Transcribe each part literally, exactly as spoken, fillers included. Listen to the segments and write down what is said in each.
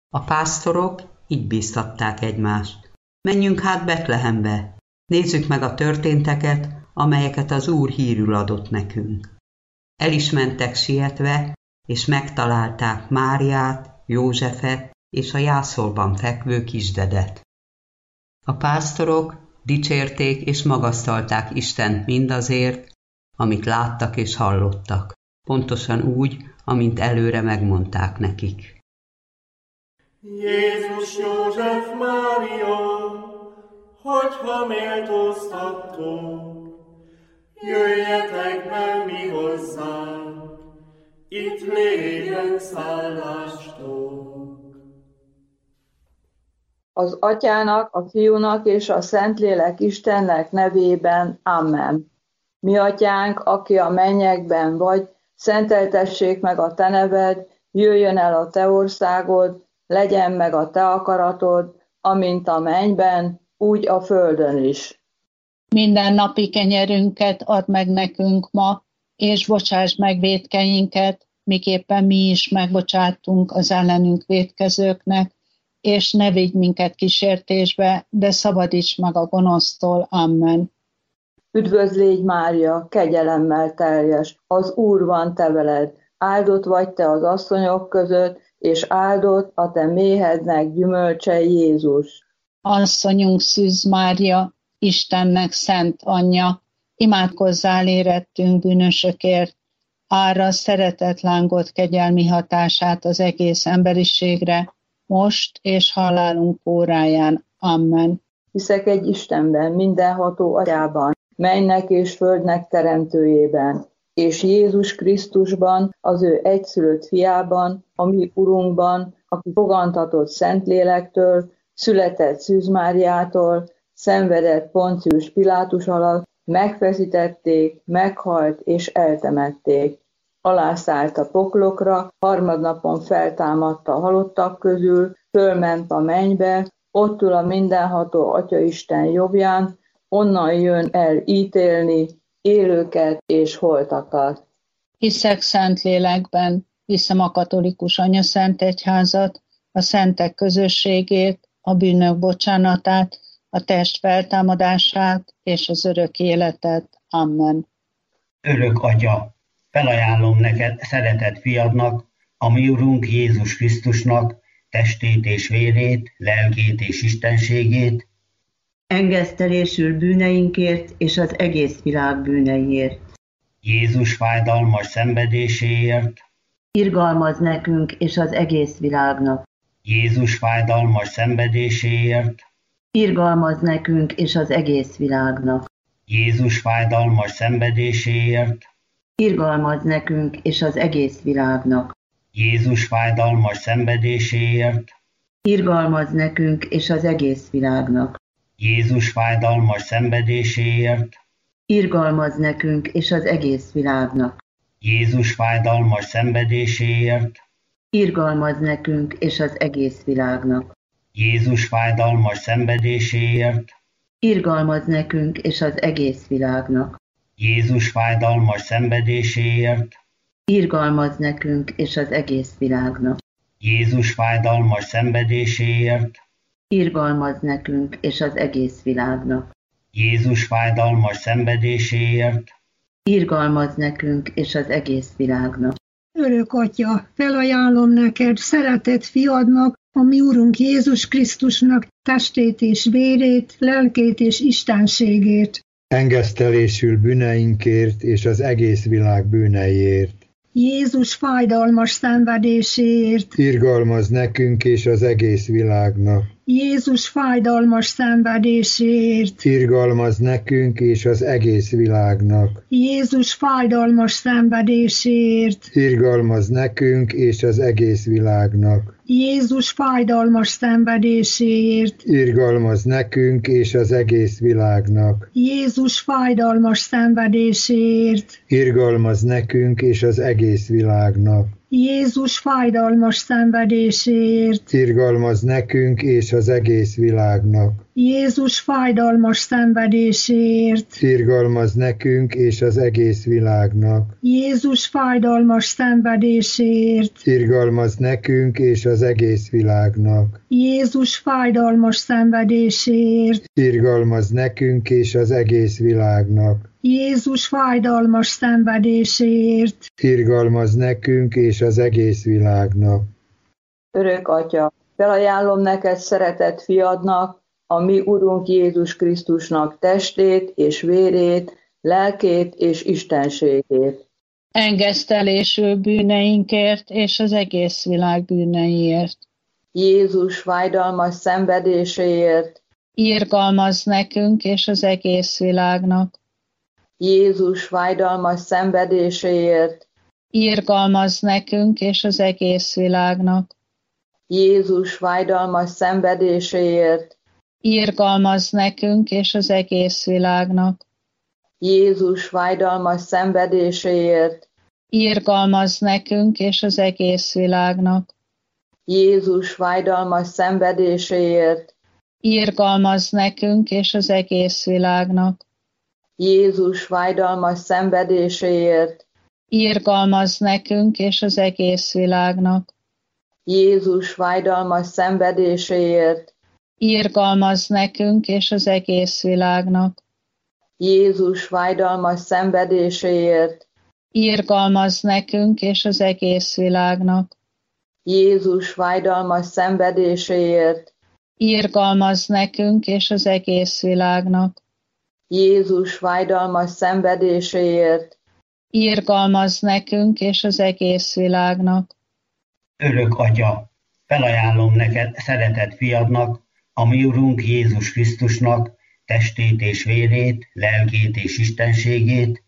A pásztorok így bíztatták egymást. Menjünk hát Betlehembe, nézzük meg a történteket, amelyeket az Úr hírül adott nekünk. El is mentek sietve, és megtalálták Máriát, Józsefet és a jászolban fekvő kisdedet. A pásztorok dicsérték és magasztalták Istent mindazért, amit láttak és hallottak, pontosan úgy, amint előre megmondták nekik. Jézus, József, Mária, hogyha méltóztattok, jöjjetek be mi hozzánk, itt légyen szállástok. Az Atyának, a Fiúnak és a Szentlélek Istennek nevében. Amen. Mi Atyánk, aki a mennyekben vagy, szenteltessék meg a te neved, jöjjön el a te országod, legyen meg a te akaratod, amint a mennyben, úgy a földön is. Minden napi kenyerünket add meg nekünk ma, és bocsáss meg vétkeinket, miképpen mi is megbocsátunk az ellenünk vétkezőknek, és ne vigy minket kísértésbe, de szabadíts meg a gonosztól. Amen. Üdvözlégy Mária, kegyelemmel teljes, az Úr van te veled, áldott vagy te az asszonyok között, és áldott a te méhednek gyümölcse Jézus. Asszonyunk Szűz Mária, Istennek szent anyja, imádkozzál érettünk bűnösökért, ára szeretet lángot kegyelmi hatását az egész emberiségre, most és halálunk óráján. Amen. Hiszek egy Istenben, mindenható Atyában, mennek és földnek teremtőjében, és Jézus Krisztusban, az ő egyszülött fiában, a mi Urunkban, aki fogantatott Szentlélektől, született Szűz Máriától, szenvedett Poncius Pilátus alatt, megfeszítették, meghalt és eltemették. Alászállt a poklokra, harmadnapon feltámadt a halottak közül, fölment a mennybe, ott ül a mindenható Atyaisten jobbján, onnan jön el ítélni élőket és holtakat. Hiszek Szentlélekben, hiszem a katolikus anyaszent egyházat, a szentek közösségét, a bűnök bocsánatát, a test feltámadását és az örök életet. Amen. Örök Atya, felajánlom neked szeretett fiadnak, a mi Urunk Jézus Krisztusnak testét és vérét, lelkét és istenségét, engesztelésül bűneinkért és az egész világ bűneiért. Jézus fájdalmas szenvedéséért, irgalmaz nekünk és az egész világnak. Jézus fájdalmas szenvedéséért, irgalmaz nekünk és az egész világnak. Jézus fájdalmas szenvedéséért, irgalmaz nekünk és az egész világnak. Jézus fájdalmas szenvedéséért, irgalmaz nekünk és az egész világnak. Jézus fájdalmas szenvedéséért, irgalmaz nekünk és az egész világnak. Jézus fájdalmas szenvedéséért, irgalmaz nekünk és az egész világnak. Jézus fájdalmas szenvedéséért, irgalmaz nekünk és az egész világnak. Jézus fájdalmas szenvedéséért, irgalmaz nekünk és az egész világnak. Jézus fájdalmas szenvedéséért, irgalmaz nekünk és az egész világnak. Jézus fájdalmas szenvedéséért, irgalmaz nekünk és az egész világnak. Örök Atya, felajánlom neked szeretett fiadnak, a mi Urunk Jézus Krisztusnak testét és vérét, lelkét és istenségét. Engesztelésül bűneinkért és az egész világ bűneiért. Jézus fájdalmas szenvedéséért. Irgalmaz nekünk és az egész világnak. Jézus fájdalmas szenvedéséért. Irgalmaz nekünk és az egész világnak. Jézus fájdalmas szenvedéséért. Irgalmaz nekünk és az egész világnak. Jézus fájdalmas szenvedéséért. Irgalmaz nekünk és az egész világnak. Jézus fájdalmas szenvedéséért. Irgalmaz nekünk és az egész világnak. Jézus fájdalmas szenvedéséért. Irgalmaz nekünk és az egész világnak. Jézus fájdalmas szenvedéséért. Irgalmaz nekünk és az egész világnak. Jézus fájdalmas szenvedéséért. Irgalmaz nekünk és az egész világnak. Jézus fájdalmas szenvedéséért. Irgalmaz nekünk és az egész világnak. Jézus fájdalmas szenvedéséért. Irgalmaz nekünk és az egész világnak. Örök Atya, felajánlom neked szeretett fiadnak, a mi Urunk Jézus Krisztusnak testét és vérét, lelkét és istenségét. Engesztelésül bűneinkért és az egész világ bűneiért. Jézus fájdalmas szenvedéséért. Irgalmaz nekünk és az egész világnak. Jézus fájdalmas szenvedéséért. Irgalmaz nekünk és az egész világnak. Jézus fájdalmas szenvedéséért. Irgalmaz nekünk és az egész világnak. Jézus fájdalmas szenvedéséért. Irgalmaz nekünk és az egész világnak. Jézus fájdalmas szenvedéséért. Irgalmaz nekünk és az egész világnak. Jézus fájdalmas szenvedéséért. Irgalmaz nekünk és az egész világnak. Jézus fájdalmas szenvedéséért. Irgalmaz nekünk és az egész világnak. Jézus fájdalmas szenvedéséért. Irgalmaz nekünk és az egész világnak. Jézus fájdalmas szenvedéséért. Irgalmaz nekünk és az egész világnak. Jézus fájdalmas szenvedéséért. Irgalmaz nekünk és az egész világnak. Örök Atya, felajánlom neked szeretett fiadnak, a mi Urunk Jézus Krisztusnak testét és vérét, lelkét és istenségét,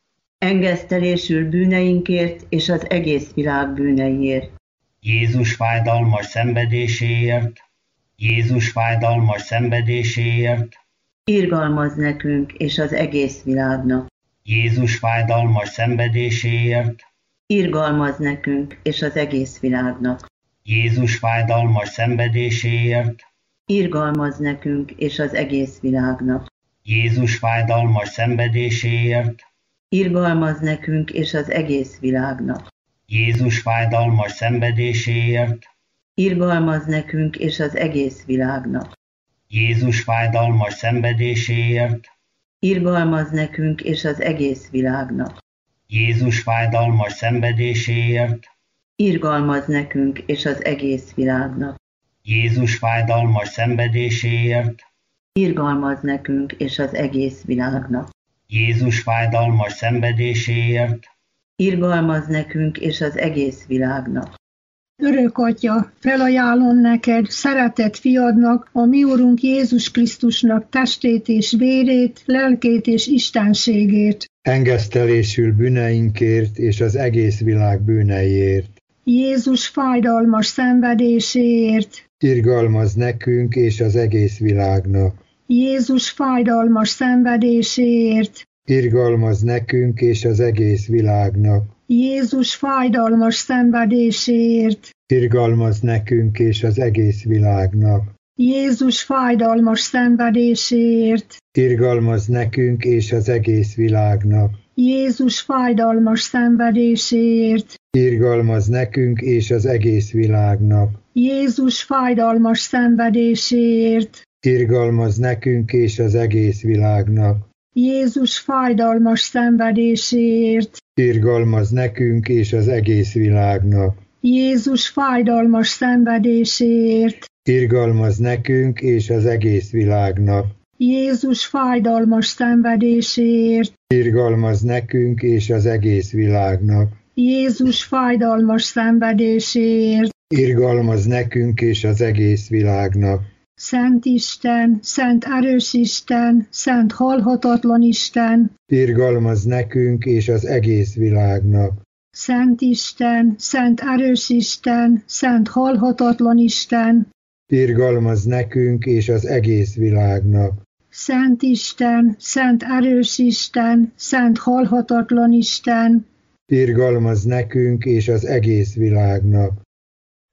engesztelésül bűneinkért és az egész világ bűneiért. Jézus fájdalmas szenvedéséért, Jézus fájdalmas szenvedéséért, irgalmaz nekünk és az egész világnak. Jézus fájdalmas szenvedéséért, irgalmaz nekünk és az egész világnak. Jézus fájdalmas szenvedéséért, irgalmaz nekünk és az egész világnak. Jézus fájdalmas szenvedéséért, irgalmaz nekünk és az egész világnak. Jézus fájdalmas szenvedéséért, irgalmaz nekünk és az egész világnak. Jézus fájdalmas szenvedéséért, irgalmaz nekünk és az egész világnak. Jézus fájdalmas szenvedéséért, irgalmaz nekünk és az egész világnak. Jézus fájdalmas szenvedéséért, irgalmaz nekünk és az egész világnak. Jézus fájdalmas szenvedéséért, irgalmaz nekünk és az egész világnak. Örök Atya, felajánlom neked szeretett fiadnak, a mi Urunk Jézus Krisztusnak testét és vérét, lelkét és istenségét. Engesztelésül bűneinkért és az egész világ bűneiért. Jézus fájdalmas szenvedéséért. Irgalmaz nekünk és az egész világnak. Jézus fájdalmas szenvedéséért. Irgalmaz nekünk és az egész világnak. Jézus fájdalmas szenvedéséért. Irgalmaz nekünk és az egész világnak. Jézus fájdalmas szenvedéséért. Irgalmaz nekünk és az egész világnak. Jézus fájdalmas szenvedéséért. Irgalmaz nekünk és az egész világnak. Jézus fájdalmas szenvedéséért. Irgalmaz nekünk és az egész világnak. Jézus fájdalmas szenvedéséért. Irgalmaz nekünk és az egész világnak. Jézus fájdalmas szenvedéséért. Irgalmaz nekünk és az egész világnak. Jézus fájdalmas szenvedéséért. Irgalmaz nekünk és az egész világnak. Jézus fájdalmas szenvedéséért. Irgalmaz nekünk és az egész világnak. Szent Isten, szent erős Isten, szent halhatatlan Isten. Irgalmaz nekünk és az egész világnak. Szent Isten, szent erős Isten, szent halhatatlan Isten. Irgalmaz nekünk és az egész világnak. Szent Isten, szent erős Isten, szent halhatatlan Isten. Irgalmaz nekünk és az egész világnak.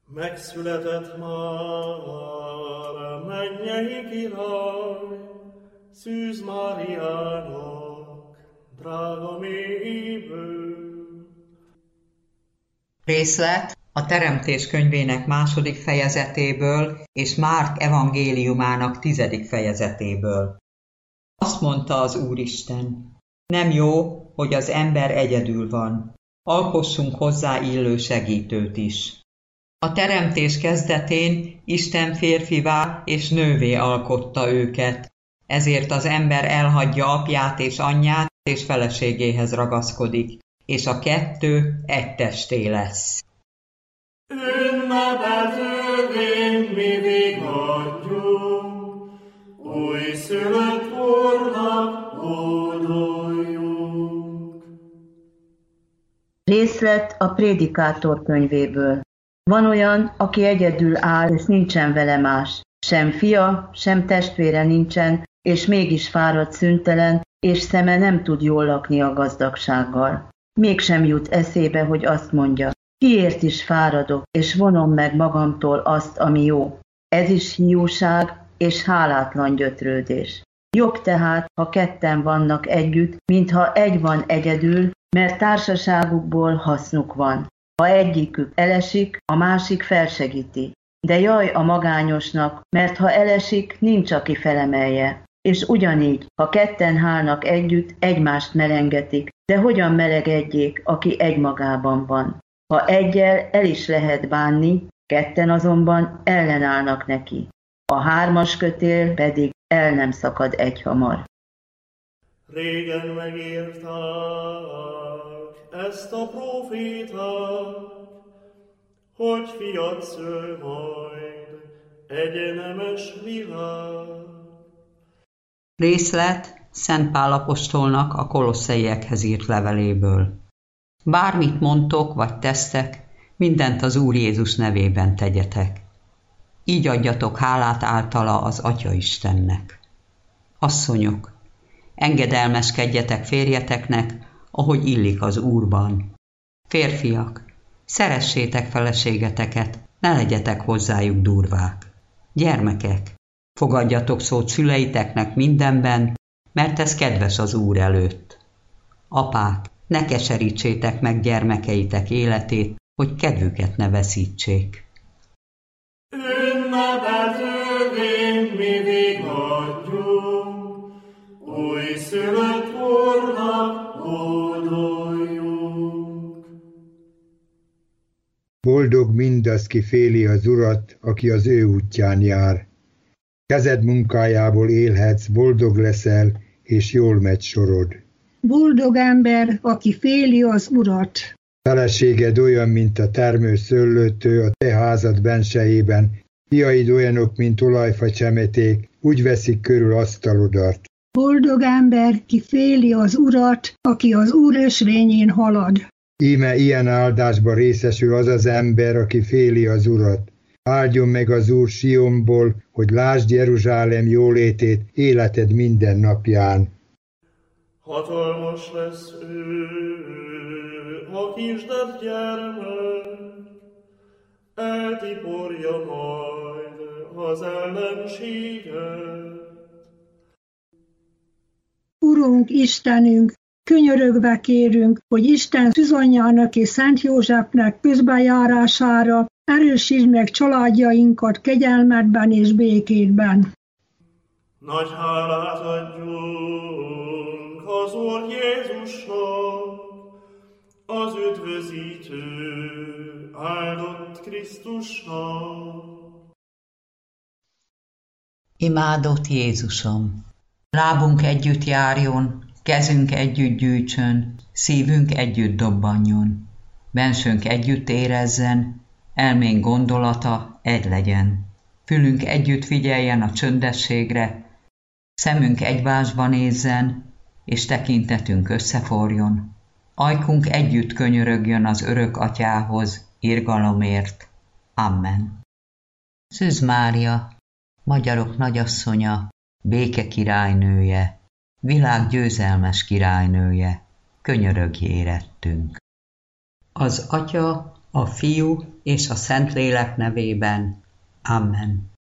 Megszületett már mennyei király, Szűz Máriának, drága mélyből. Részlet a Teremtés könyvének második fejezetéből és Márk evangéliumának tizedik fejezetéből. Azt mondta az Úristen: nem jó, hogy az ember egyedül van. Alkossunk hozzá illő segítőt is. A teremtés kezdetén Isten férfivá és nővé alkotta őket, ezért az ember elhagyja apját és anyját, és feleségéhez ragaszkodik, és a kettő egy testé lesz. Ünnepeltőként mi vigadjunk, újszülött Úrnak hódoljunk. Részlet a Prédikátor könyvéből. Van olyan, aki egyedül áll, és nincsen vele más. Sem fia, sem testvére nincsen, és mégis fáradt szüntelen, és szeme nem tud jól lakni a gazdagsággal. Mégsem jut eszébe, hogy azt mondja: kiért is fáradok, és vonom meg magamtól azt, ami jó. Ez is hiúság és hálátlan gyötrődés. Jobb tehát, ha ketten vannak együtt, mintha egy van egyedül, mert társaságukból hasznuk van. Ha egyikük elesik, a másik felsegíti. De jaj a magányosnak, mert ha elesik, nincs, aki felemelje. És ugyanígy, ha ketten hálnak együtt, egymást melengetik, de hogyan melegedjék, aki egymagában van? Ha egyel el is lehet bánni, ketten azonban ellenállnak neki. A hármas kötél pedig el nem szakad egyhamar. Régen megírták ezt a prófétát, hogy fiat szül majd egy nemes világ. Részlet Szent Pál apostolnak a Kolosszaiekhez írt leveléből. Bármit mondtok vagy tesztek, mindent az Úr Jézus nevében tegyetek. Így adjatok hálát általa az Atya Istennek. Asszonyok, engedelmeskedjetek férjeteknek, ahogy illik az Úrban. Férfiak, szeressétek feleségeteket, ne legyetek hozzájuk durvák. Gyermekek, fogadjatok szót szüleiteknek mindenben, mert ez kedves az Úr előtt. Apák, ne keserítsétek meg gyermekeitek életét, hogy kedvüket ne veszítsék. Ünnepeltőként mi vigadjunk, újszülött Úrnak hódoljunk. Boldog mindaz, ki féli az Urat, aki az ő útján jár. Kezed munkájából élhetsz, boldog leszel, és jól megy sorod. Boldog ember, aki féli az Urat. Feleséged olyan, mint a termő szőlőtő a te házad bensejében, fiaid olyanok, mint olajfa csemeték, úgy veszik körül asztalodat. Boldog ember, ki féli az Urat, aki az Úr ösvényén halad. Íme ilyen áldásba részesül az az ember, aki féli az Urat. Áldjon meg az Úr Sionból, hogy lásd Jeruzsálem jólétét életed minden napján. Hatalmas lesz ő, a kisded gyermek, eltiporja majd az ellenséget. Urunk, Istenünk, könyörögve kérünk, hogy Isten Szűzanyjának és Szent Józsefnek közbenjárására erősítsd meg családjainkat kegyelmedben és békédben. Nagy hálát adjunk az Úr Jézusnak, az üdvözítő, áldott Krisztusnak. Imádott Jézusom! Lábunk együtt járjon, kezünk együtt gyűjtsön, szívünk együtt dobbanjon, bensőnk együtt érezzen, elménk gondolata egy legyen. Fülünk együtt figyeljen a csöndességre, szemünk egymásba nézzen, és tekintetünk összeforjon. Ajkunk együtt könyörögjön az örök atyához, irgalomért. Amen. Szűz Mária, magyarok nagyasszonya, béke királynője, világ győzelmes királynője, könyörögj érettünk. Az Atya a Fiú és a Szentlélek nevében. Amen.